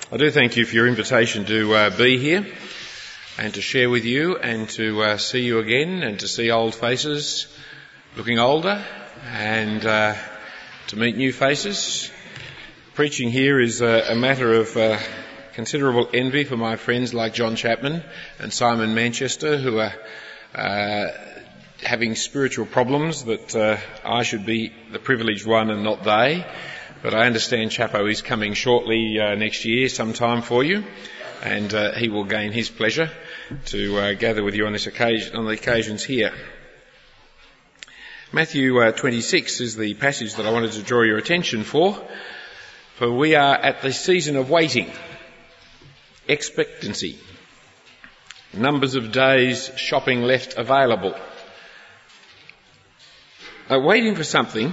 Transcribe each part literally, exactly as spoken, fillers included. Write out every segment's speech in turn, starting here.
I do thank you for your invitation to uh, be here and to share with you and to uh, see you again and to see old faces looking older and uh, to meet new faces. Preaching here is uh, a matter of uh, considerable envy for my friends like John Chapman and Simon Manchester, who are uh, having spiritual problems that uh, I should be the privileged one and not they. But I understand Chapo is coming shortly uh, next year sometime for you, and uh, he will gain his pleasure to uh, gather with you on this occasion, on the occasions here. Matthew uh, twenty-six is the passage that I wanted to draw your attention for, for we are at the season of waiting, expectancy, numbers of days shopping left available. Uh, waiting for something,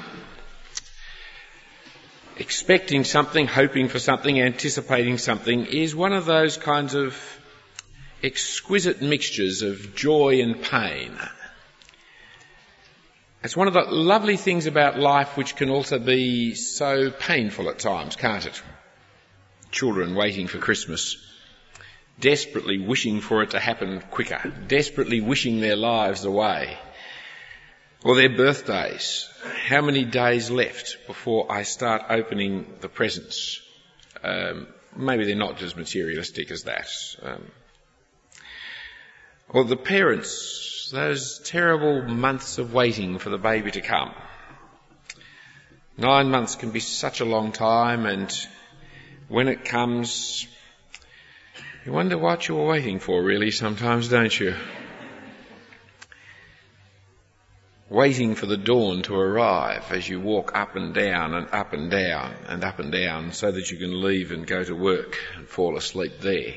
expecting something, hoping for something, anticipating something is one of those kinds of exquisite mixtures of joy and pain. It's one of the lovely things about life which can also be so painful at times, can't it? Children waiting for Christmas, desperately wishing for it to happen quicker, desperately wishing their lives away. Or their birthdays. How many days left before I start opening the presents? Um, maybe they're not as materialistic as that. Um, or the parents, those terrible months of waiting for the baby to come. Nine months can be such a long time, and when it comes, you wonder what you're waiting for really sometimes, don't you? Waiting for the dawn to arrive as you walk up and down and up and down and up and down so that you can leave and go to work and fall asleep there.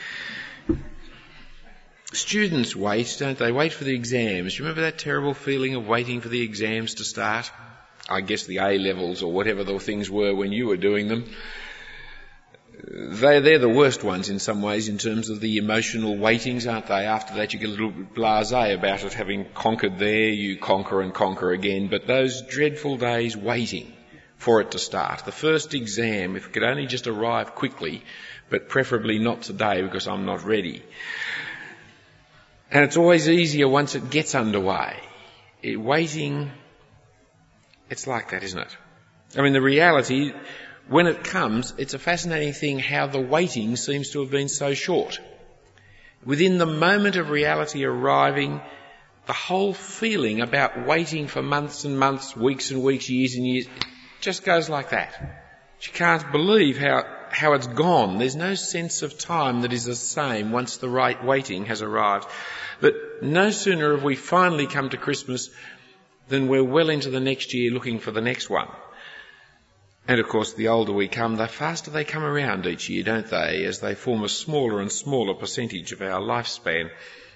Students wait, don't they? Wait for the exams. Do you remember that terrible feeling of waiting for the exams to start? I guess the A-levels or whatever the things were when you were doing them. They, they're the worst ones in some ways in terms of the emotional waitings, aren't they? After that you get a little bit blasé about it. Having conquered there, you conquer and conquer again. But those dreadful days waiting for it to start. The first exam, if it could only just arrive quickly, but preferably not today because I'm not ready. And it's always easier once it gets underway. It, waiting, it's like that, isn't it? I mean, the reality, when it comes, it's a fascinating thing how the waiting seems to have been so short. Within the moment of reality arriving, the whole feeling about waiting for months and months, weeks and weeks, years and years, it just goes like that. You can't believe how, how it's gone. There's no sense of time that is the same once the right waiting has arrived. But no sooner have we finally come to Christmas than we're well into the next year looking for the next one. And of course, the older we come, the faster they come around each year, don't they, as they form a smaller and smaller percentage of our lifespan.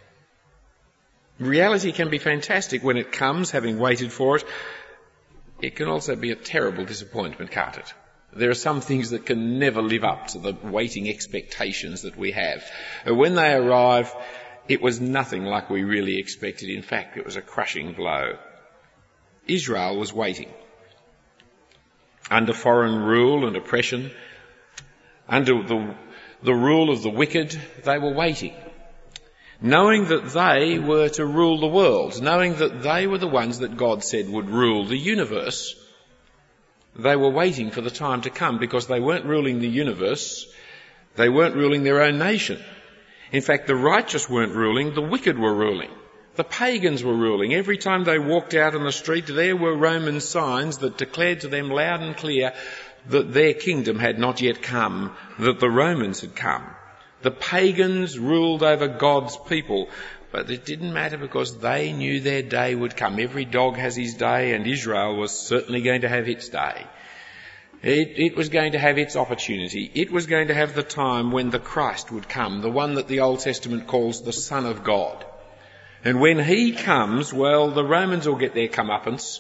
Reality can be fantastic when it comes, having waited for it. It can also be a terrible disappointment, can't it? There are some things that can never live up to the waiting expectations that we have. When they arrive, it was nothing like we really expected. In fact, it was a crushing blow. Israel was waiting. Under foreign rule and oppression, under the, the rule of the wicked, they were waiting. Knowing that they were to rule the world, knowing that they were the ones that God said would rule the universe, they were waiting for the time to come because they weren't ruling the universe, they weren't ruling their own nation. In fact, the righteous weren't ruling, the wicked were ruling. The pagans were ruling. Every time they walked out on the street, there were Roman signs that declared to them loud and clear that their kingdom had not yet come, that the Romans had come. The pagans ruled over God's people, but it didn't matter because they knew their day would come. Every dog has his day, and Israel was certainly going to have its day. It, it was going to have its opportunity. It was going to have the time when the Christ would come, the one that the Old Testament calls the Son of God. And when he comes, well, the Romans will get their comeuppance,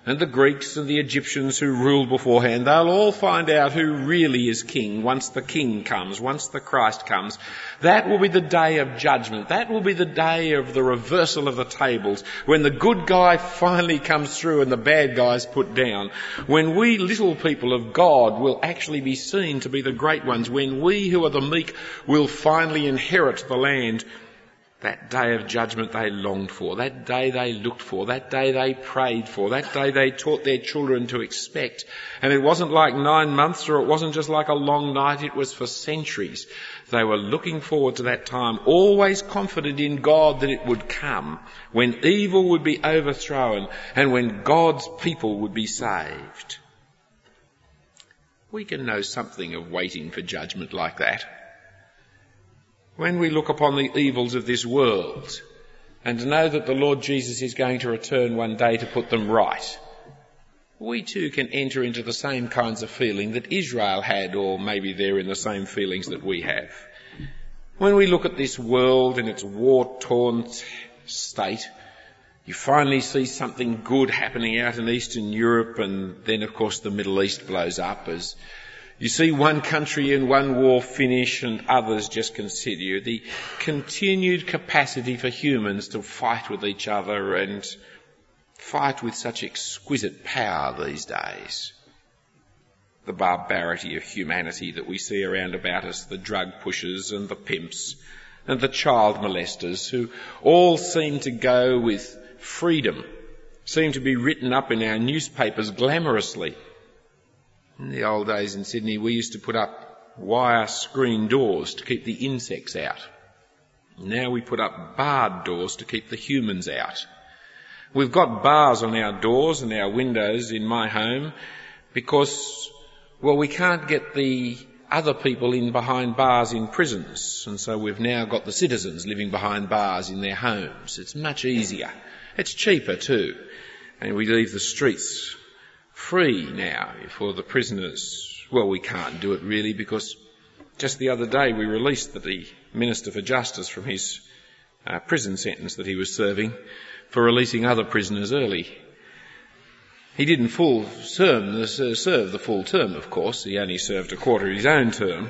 and the Greeks and the Egyptians who ruled beforehand, they'll all find out who really is king once the king comes, once the Christ comes. That will be the day of judgment. That will be the day of the reversal of the tables, when the good guy finally comes through and the bad guy's put down. When we little people of God will actually be seen to be the great ones. When we who are the meek will finally inherit the land. That day of judgment they longed for, that day they looked for, that day they prayed for, that day they taught their children to expect. And it wasn't like nine months or it wasn't just like a long night, it was for centuries. They were looking forward to that time, always confident in God that it would come, when evil would be overthrown and when God's people would be saved. We can know something of waiting for judgment like that. When we look upon the evils of this world and know that the Lord Jesus is going to return one day to put them right, we too can enter into the same kinds of feeling that Israel had, or maybe they're in the same feelings that we have. When we look at this world in its war-torn state, you finally see something good happening out in Eastern Europe, and then of course the Middle East blows up as you see one country in one war finish and others just continue. The continued capacity for humans to fight with each other and fight with such exquisite power these days. The barbarity of humanity that we see around about us, the drug pushers and the pimps and the child molesters who all seem to go with freedom, seem to be written up in our newspapers glamorously. In the old days in Sydney, we used to put up wire screen doors to keep the insects out. Now we put up barred doors to keep the humans out. We've got bars on our doors and our windows in my home because, well, we can't get the other people in behind bars in prisons, and so we've now got the citizens living behind bars in their homes. It's much easier. It's cheaper too. And we leave the streets free now for the prisoners. Well, we can't do it really because just the other day we released the Minister for Justice from his uh, prison sentence that he was serving for releasing other prisoners early. He didn't full term, uh, serve the full term, of course. He only served a quarter of his own term.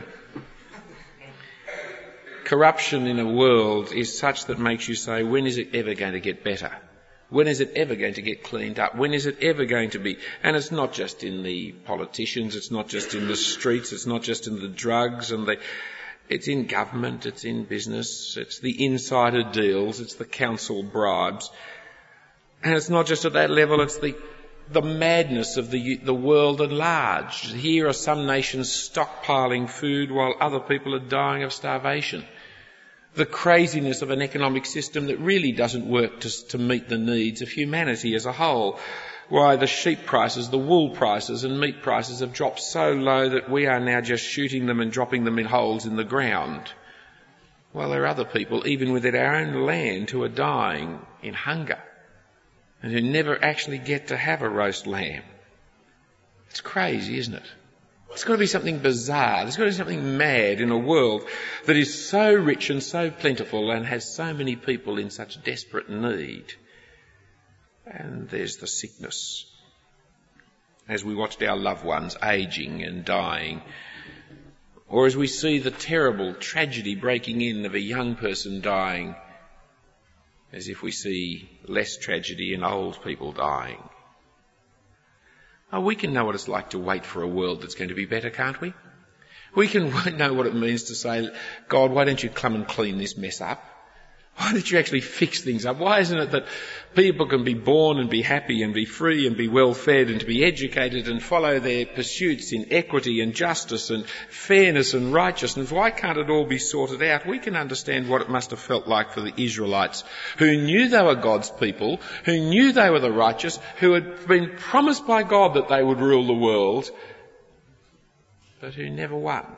Corruption in a world is such that makes you say, when is it ever going to get better? When is it ever going to get cleaned up? When is it ever going to be? And it's not just in the politicians, it's not just in the streets, it's not just in the drugs and the... It's in government, it's in business, it's the insider deals, it's the council bribes. And it's not just at that level, it's the the madness of the the world at large. Here are some nations stockpiling food while other people are dying of starvation. The craziness of an economic system that really doesn't work to, to meet the needs of humanity as a whole. Why the sheep prices, the wool prices and meat prices have dropped so low that we are now just shooting them and dropping them in holes in the ground. Well, there are other people, even within our own land, who are dying in hunger and who never actually get to have a roast lamb. It's crazy, isn't it? It's got to be something bizarre. There's got to be something mad in a world that is so rich and so plentiful and has so many people in such desperate need. And there's the sickness. As we watched our loved ones ageing and dying, or as we see the terrible tragedy breaking in of a young person dying, as if we see less tragedy in old people dying. Oh, we can know what it's like to wait for a world that's going to be better, can't we? We can know what it means to say, God, why don't you come and clean this mess up? Why don't you actually fix things up? Why isn't it that people can be born and be happy and be free and be well fed and to be educated and follow their pursuits in equity and justice and fairness and righteousness? Why can't it all be sorted out? We can understand what it must have felt like for the Israelites, who knew they were God's people, who knew they were the righteous, who had been promised by God that they would rule the world, but who never won.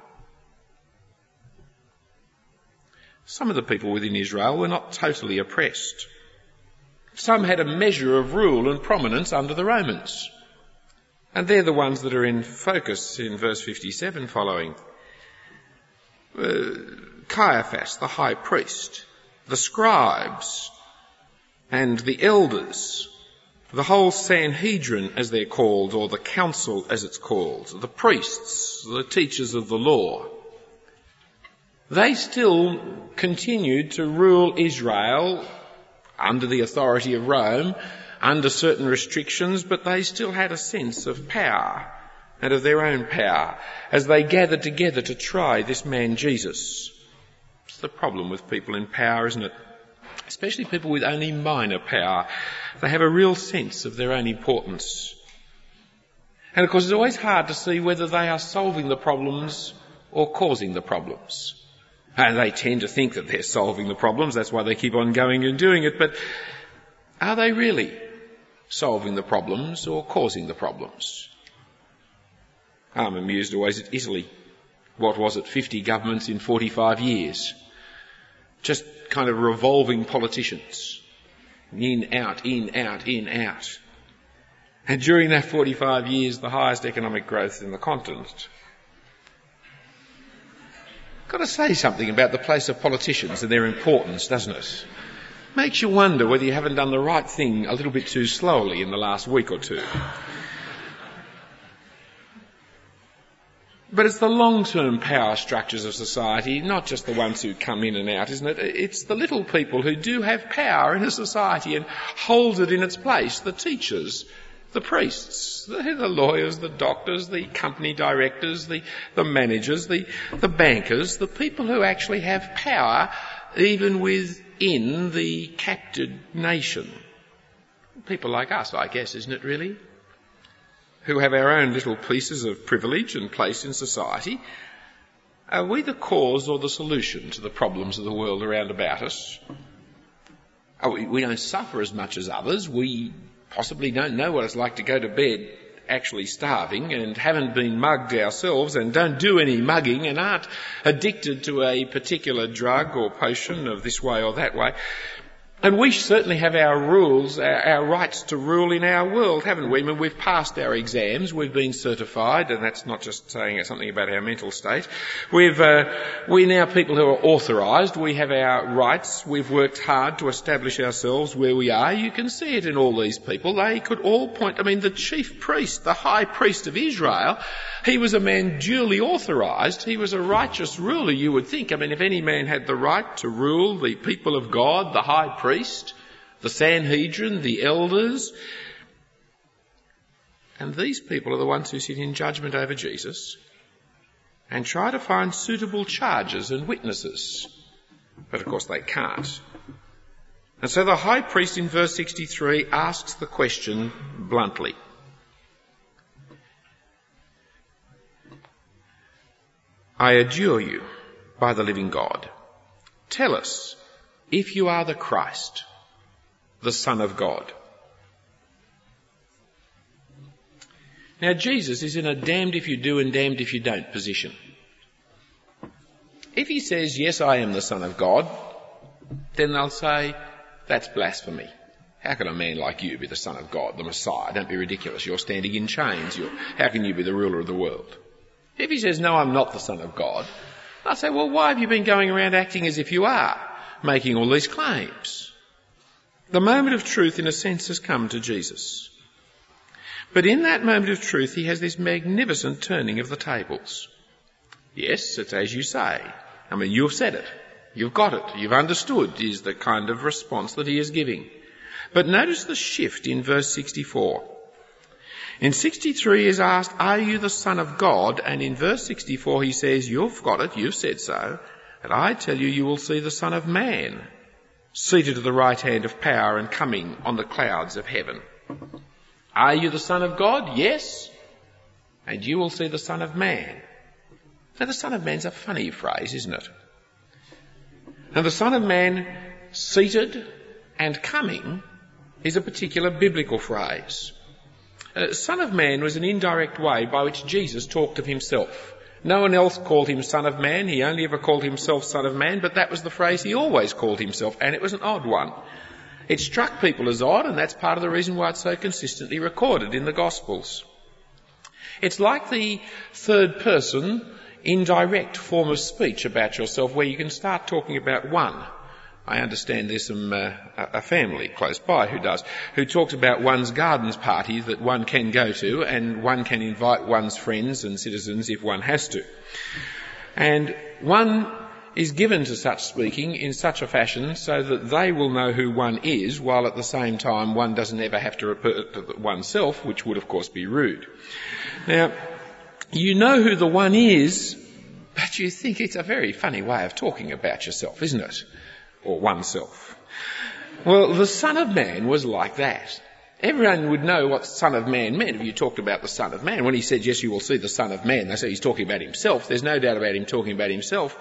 Some of the people within Israel were not totally oppressed. Some had a measure of rule and prominence under the Romans. And they're the ones that are in focus in verse fifty-seven following. Uh, Caiaphas, the high priest, the scribes and the elders, The whole Sanhedrin, as they're called, or the council as it's called, the priests, the teachers of the law, they still continued to rule Israel under the authority of Rome, under certain restrictions, but they still had a sense of power and of their own power as they gathered together to try this man Jesus. It's the problem with people in power, isn't it? Especially people with only minor power. They have a real sense of their own importance. And of course it's always hard to see whether they are solving the problems or causing the problems. And they tend to think that they're solving the problems, that's why they keep on going and doing it, but are they really solving the problems or causing the problems? I'm amused always at Italy. What was it, fifty governments in forty-five years? Just kind of revolving politicians. In, out, in, out, in, out. And during that forty-five years, the highest economic growth in the continent. Got to say something about the place of politicians and their importance, doesn't it? Makes you wonder whether you haven't done the right thing a little bit too slowly in the last week or two. But it's the long-term power structures of society, not just the ones who come in and out, isn't it? It's the little people who do have power in a society and hold it in its place. The teachers, the priests, the, the lawyers, the doctors, the company directors, the, the managers, the, the bankers, the people who actually have power even within the captured nation. People like us, I guess, isn't it really? Who have our own little pieces of privilege and place in society. Are we the cause or the solution to the problems of the world around about us? Oh, we, we don't suffer as much as others. We possibly don't know what it's like to go to bed actually starving and haven't been mugged ourselves and don't do any mugging and aren't addicted to a particular drug or potion of this way or that way. And we certainly have our rules, our, our rights to rule in our world, haven't we? I mean, we've passed our exams, we've been certified, and that's not just saying something about our mental state. We've, uh, we're now people who are authorised, we have our rights, we've worked hard to establish ourselves where we are. You can see it in all these people. They could all point, I mean, the chief priest, the high priest of Israel, he was a man duly authorised. He was a righteous ruler, you would think. I mean, if any man had the right to rule the people of God, the high priest, priest, the Sanhedrin, the elders. And these people are the ones who sit in judgment over Jesus and try to find suitable charges and witnesses. But of course they can't. And so the high priest in verse sixty-three asks the question bluntly. I adjure you by the living God, tell us if you are the Christ, the Son of God. Now Jesus is in a damned if you do and damned if you don't position. If he says, yes, I am the Son of God, then they'll say, that's blasphemy. How can a man like you be the Son of God, the Messiah? Don't be ridiculous. You're standing in chains. You're, how can you be the ruler of the world? If he says, no, I'm not the Son of God, I'll say, well, why have you been going around acting as if you are, making all these claims? The moment of truth, in a sense, has come to Jesus. But in that moment of truth, he has this magnificent turning of the tables. Yes, it's as you say. I mean, you've said it. You've got it. You've understood is the kind of response that he is giving. But notice the shift in verse sixty-four. In sixty-three is asked, are you the Son of God? And in verse sixty-four he says, you've got it, you've said so. And I tell you, you will see the Son of Man seated at the right hand of power and coming on the clouds of heaven. Are you the Son of God? Yes. And you will see the Son of Man. Now the Son of Man's a funny phrase, isn't it? And the Son of Man seated and coming is a particular biblical phrase. Uh, Son of Man was an indirect way by which Jesus talked of himself. No one else called him Son of Man. He only ever called himself Son of Man, but that was the phrase he always called himself, and it was an odd one. It struck people as odd, and that's part of the reason why it's so consistently recorded in the Gospels. It's like the third person indirect form of speech about yourself where you can start talking about one. I understand there's some uh, a family close by who does, who talks about one's gardens party that one can go to, and one can invite one's friends and citizens if one has to. And one is given to such speaking in such a fashion so that they will know who one is, while at the same time one doesn't ever have to repeat it to oneself, which would of course be rude. Now, you know who the one is, but you think it's a very funny way of talking about yourself, isn't it? Or oneself. Well, the Son of Man was like that. Everyone would know what Son of Man meant if you talked about the Son of Man. When he said, yes, you will see the Son of Man, they say he's talking about himself. There's no doubt about him talking about himself.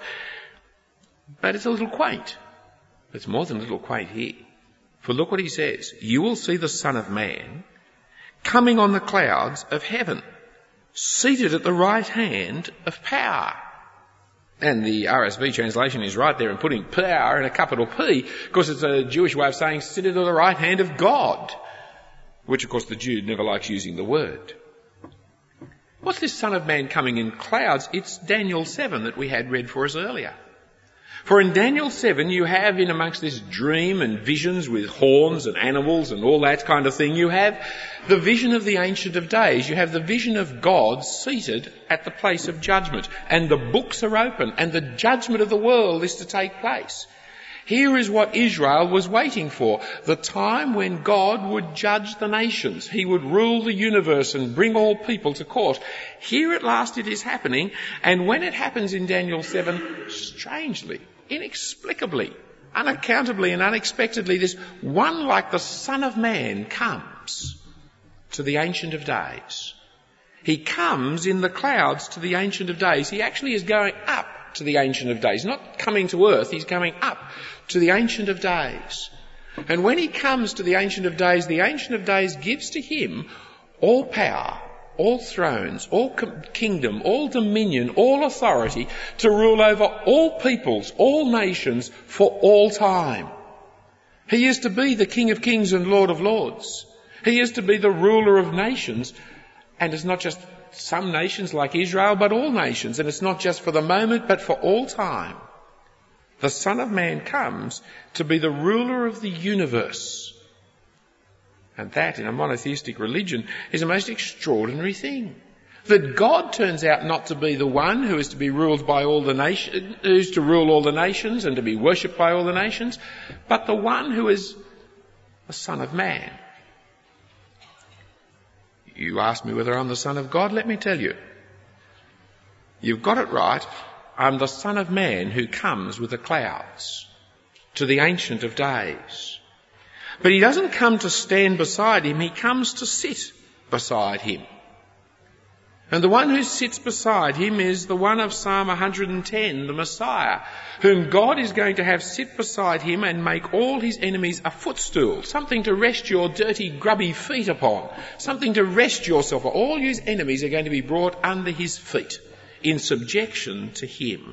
But it's a little quaint. It's more than a little quaint here. For look what he says. You will see the Son of Man coming on the clouds of heaven, seated at the right hand of power. And the R S V translation is right there in putting power in a capital P, because it's a Jewish way of saying seated at the right hand of God, which of course the Jew never likes using the word. What's this Son of Man coming in clouds? It's Daniel seven that we had read for us earlier. For in Daniel seven you have in amongst this dream and visions with horns and animals and all that kind of thing, you have the vision of the Ancient of Days. You have the vision of God seated at the place of judgment, and the books are open and the judgment of the world is to take place. Here is what Israel was waiting for, the time when God would judge the nations. He would rule the universe and bring all people to court. Here at last it is happening, and when it happens in Daniel seven, strangely, inexplicably, unaccountably and unexpectedly, this one like the Son of Man comes to the Ancient of Days. He comes in the clouds to the Ancient of Days. He actually is going up to the Ancient of Days, not coming to earth, he's coming up to the Ancient of Days. And when he comes to the Ancient of Days, the Ancient of Days gives to him all power, all thrones, all kingdom, all dominion, all authority to rule over all peoples, all nations for all time. He is to be the King of Kings and Lord of Lords. He is to be the ruler of nations, and it's not just some nations like Israel, but all nations. And it's not just for the moment, but for all time. The Son of Man comes to be the ruler of the universe. And that, in a monotheistic religion, is a most extraordinary thing. That God turns out not to be the one who is to be ruled by all the nations, who's to rule all the nations and to be worshipped by all the nations, but the one who is the Son of Man. You ask me whether I'm the Son of God, let me tell you. You've got it right. I'm the Son of Man who comes with the clouds to the Ancient of Days. But he doesn't come to stand beside him, he comes to sit beside him. And the one who sits beside him is the one of Psalm one hundred ten, the Messiah, whom God is going to have sit beside him and make all his enemies a footstool, something to rest your dirty, grubby feet upon, something to rest yourself on. All his enemies are going to be brought under his feet in subjection to him.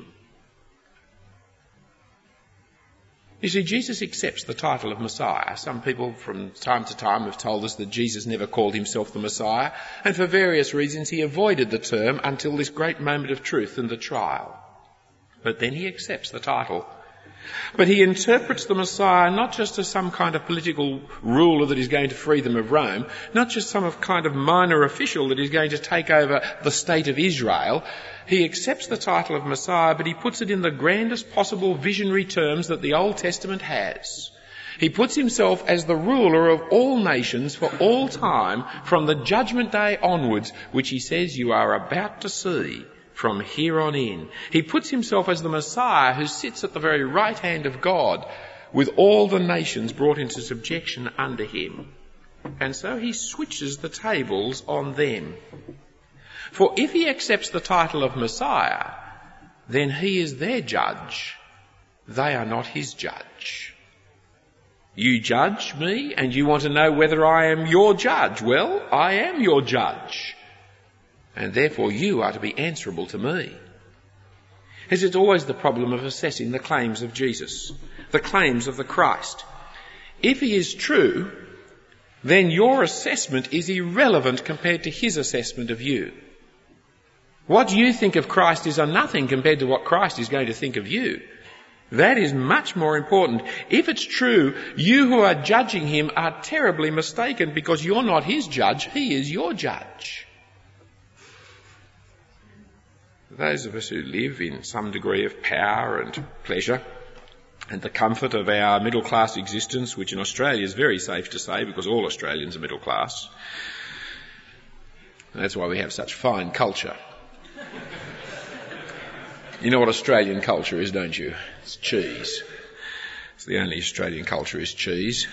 You see, Jesus accepts the title of Messiah. Some people from time to time have told us that Jesus never called himself the Messiah, and for various reasons he avoided the term until this great moment of truth and the trial. But then he accepts the title. But he interprets the Messiah not just as some kind of political ruler that is going to free them of Rome, not just some kind of minor official that is going to take over the state of Israel. He accepts the title of Messiah, but he puts it in the grandest possible visionary terms that the Old Testament has. He puts himself as the ruler of all nations for all time, from the judgment day onwards, which he says you are about to see from here on in. He puts himself as the Messiah who sits at the very right hand of God, with all the nations brought into subjection under him. And so he switches the tables on them. For if he accepts the title of Messiah, then he is their judge. They are not his judge. You judge me and you want to know whether I am your judge. Well, I am your judge. And therefore you are to be answerable to me. As it's always the problem of assessing the claims of Jesus, the claims of the Christ. If he is true, then your assessment is irrelevant compared to his assessment of you. What you think of Christ is a nothing compared to what Christ is going to think of you. That is much more important. If it's true, you who are judging him are terribly mistaken, because you're not his judge, he is your judge. Those of us who live in some degree of power and pleasure and the comfort of our middle-class existence, which in Australia is very safe to say because all Australians are middle class, and that's why we have such fine culture. You know what Australian culture is, don't you? It's cheese. It's the only Australian culture is cheese.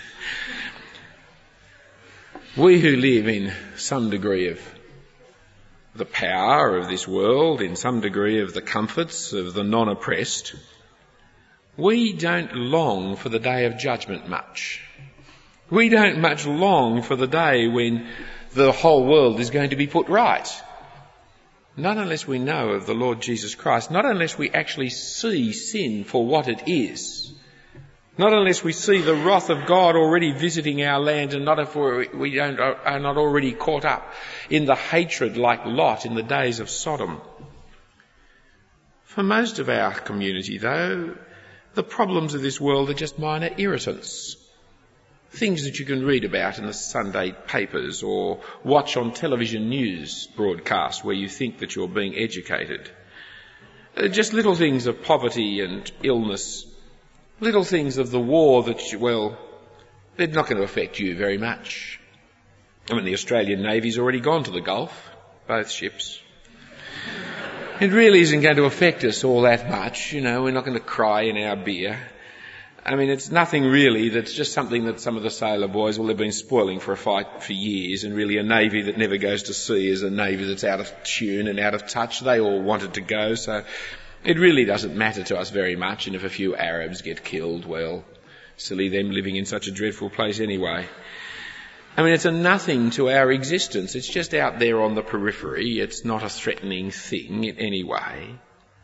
We who live in some degree of the power of this world, in some degree of the comforts of the non-oppressed, we don't long for the day of judgment much. We don't much long for the day when the whole world is going to be put right. Not unless we know of the Lord Jesus Christ, not unless we actually see sin for what it is, not unless we see the wrath of God already visiting our land, and not if we don't, are not already caught up in the hatred like Lot in the days of Sodom. For most of our community, though, the problems of this world are just minor irritants. Things that you can read about in the Sunday papers or watch on television news broadcasts where you think that you're being educated. Uh, just little things of poverty and illness, little things of the war that, you, well, they're not going to affect you very much. I mean, the Australian Navy's already gone to the Gulf, both ships. It really isn't going to affect us all that much, you know, we're not going to cry in our beer. I mean, it's nothing really. That's just something that some of the sailor boys, well, they've been spoiling for a fight for years, and really a navy that never goes to sea is a navy that's out of tune and out of touch. They all wanted to go, so it really doesn't matter to us very much. And if a few Arabs get killed, well, silly them living in such a dreadful place anyway. I mean, it's a nothing to our existence. It's just out there on the periphery. It's not a threatening thing in any way.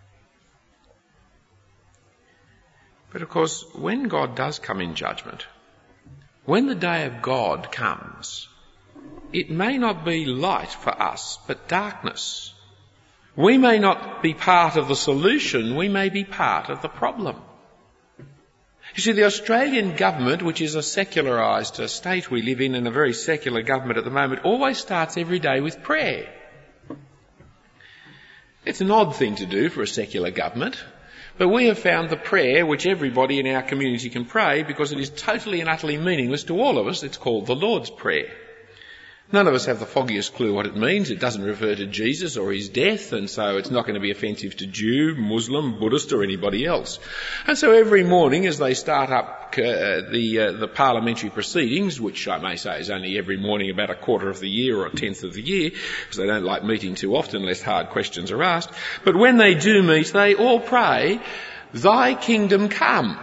But of course, when God does come in judgment, when the day of God comes, it may not be light for us, but darkness. We may not be part of the solution, we may be part of the problem. You see, the Australian government, which is a secularised state we live in and a very secular government at the moment, always starts every day with prayer. It's an odd thing to do for a secular government. But we have found the prayer which everybody in our community can pray, because it is totally and utterly meaningless to all of us. It's called the Lord's Prayer. None of us have the foggiest clue what it means. It doesn't refer to Jesus or his death, and so it's not going to be offensive to Jew, Muslim, Buddhist or anybody else. And so every morning as they start up uh, the uh, the parliamentary proceedings, which I may say is only every morning about a quarter of the year or a tenth of the year, because they don't like meeting too often lest hard questions are asked, but when they do meet, they all pray, "Thy kingdom come."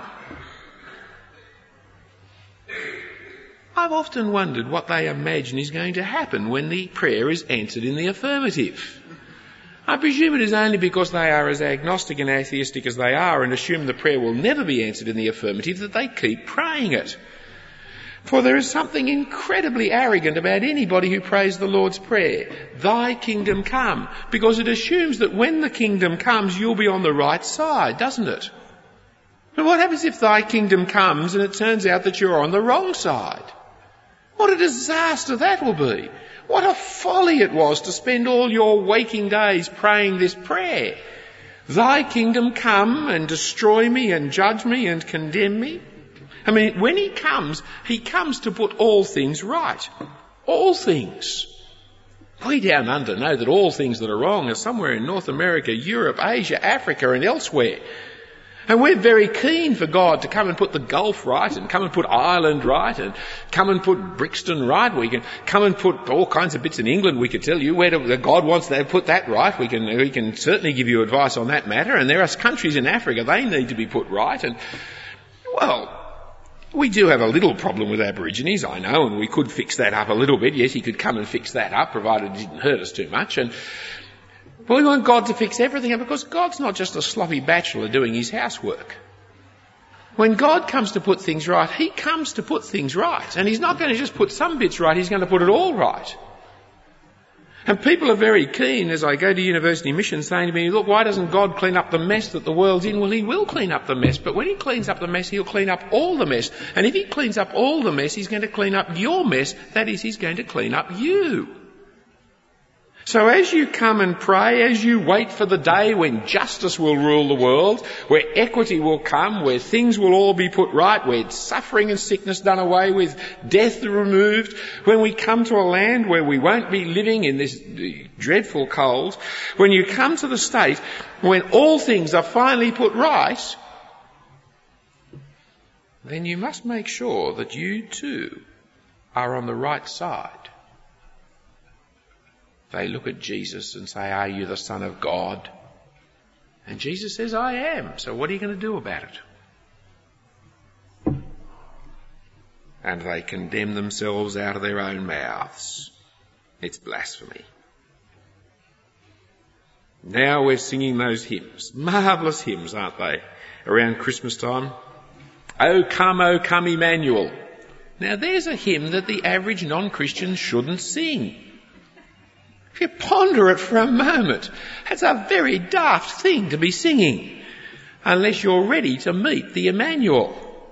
I've often wondered what they imagine is going to happen when the prayer is answered in the affirmative. I presume it is only because they are as agnostic and atheistic as they are and assume the prayer will never be answered in the affirmative that they keep praying it. For there is something incredibly arrogant about anybody who prays the Lord's Prayer, "Thy kingdom come," because it assumes that when the kingdom comes you'll be on the right side, doesn't it? And what happens if thy kingdom comes and it turns out that you're on the wrong side? What a disaster that will be. What a folly it was to spend all your waking days praying this prayer. "Thy kingdom come and destroy me and judge me and condemn me." I mean, when he comes, he comes to put all things right. All things. We down under know that all things that are wrong are somewhere in North America, Europe, Asia, Africa and elsewhere. And we're very keen for God to come and put the Gulf right, and come and put Ireland right, and come and put Brixton right. We can come and put all kinds of bits in England. We could tell you where to, God wants to put that right. We can, we can certainly give you advice on that matter. And there are countries in Africa, they need to be put right. And, well, we do have a little problem with Aborigines, I know, and we could fix that up a little bit. Yes, he could come and fix that up, provided it didn't hurt us too much. And But we want God to fix everything up, because God's not just a sloppy bachelor doing his housework. When God comes to put things right, he comes to put things right. And he's not going to just put some bits right, he's going to put it all right. And people are very keen, as I go to university mission, saying to me, look, why doesn't God clean up the mess that the world's in? Well, he will clean up the mess, but when he cleans up the mess, he'll clean up all the mess. And if he cleans up all the mess, he's going to clean up your mess. That is, he's going to clean up you. So as you come and pray, as you wait for the day when justice will rule the world, where equity will come, where things will all be put right, where suffering and sickness done away with, death removed, when we come to a land where we won't be living in this dreadful cold, when you come to the state when all things are finally put right, then you must make sure that you too are on the right side. They look at Jesus and say, are you the Son of God? And Jesus says, I am. So what are you going to do about it? And they condemn themselves out of their own mouths. It's blasphemy. Now we're singing those hymns. Marvellous hymns, aren't they? Around Christmas time. O come, O come, Emmanuel. Now there's a hymn that the average non-Christian shouldn't sing. If you ponder it for a moment, it's a very daft thing to be singing, unless you're ready to meet the Emmanuel.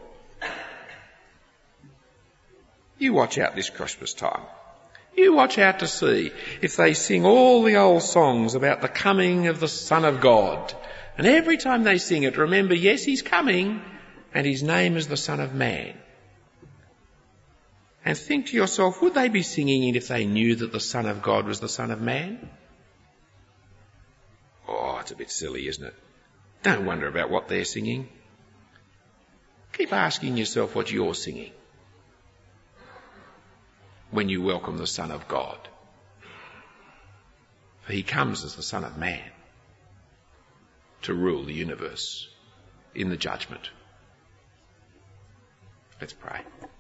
You watch out this Christmas time. You watch out to see if they sing all the old songs about the coming of the Son of God. And every time they sing it, remember, yes, he's coming, and his name is the Son of Man. And think to yourself, would they be singing it if they knew that the Son of God was the Son of Man? Oh, it's a bit silly, isn't it? Don't wonder about what they're singing. Keep asking yourself what you're singing when you welcome the Son of God. For he comes as the Son of Man to rule the universe in the judgment. Let's pray.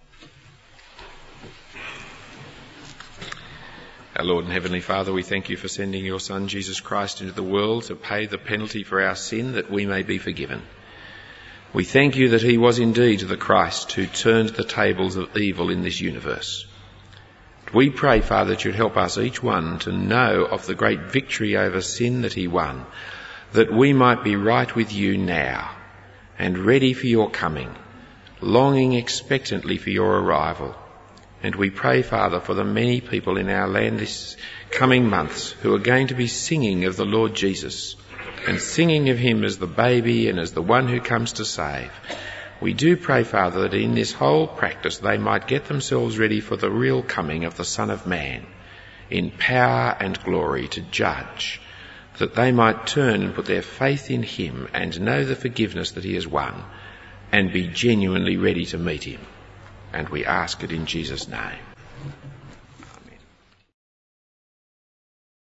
Our Lord and Heavenly Father, we thank you for sending your Son, Jesus Christ, into the world to pay the penalty for our sin that we may be forgiven. We thank you that he was indeed the Christ who turned the tables of evil in this universe. We pray, Father, that you'd help us each one to know of the great victory over sin that he won, that we might be right with you now and ready for your coming, longing expectantly for your arrival. And we pray, Father, for the many people in our land this coming months who are going to be singing of the Lord Jesus and singing of him as the baby and as the one who comes to save. We do pray, Father, that in this whole practice they might get themselves ready for the real coming of the Son of Man in power and glory to judge, that they might turn and put their faith in him and know the forgiveness that he has won and be genuinely ready to meet him. And we ask it in Jesus' name.